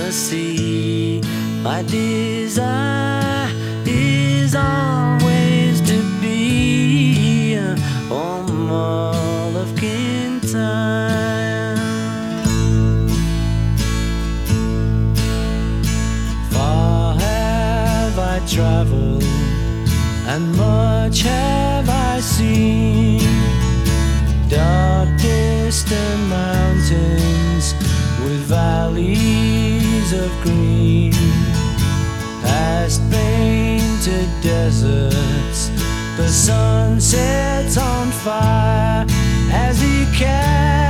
the sea. My desire is always to be home all of Kintyre. Far have I traveled, and much have I seen. Dark distant mountains with valleys of green, past painted deserts, the sun sets on fire as he carries